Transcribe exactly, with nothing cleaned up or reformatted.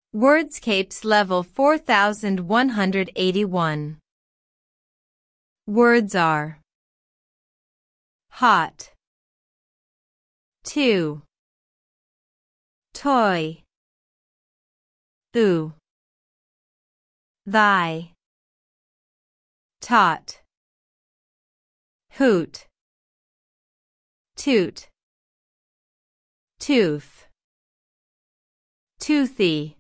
Wordscapes level four thousand one hundred eighty-one. Words are hot, two, toy, thou, thy, taught, hoot, toot, tooth, toothy.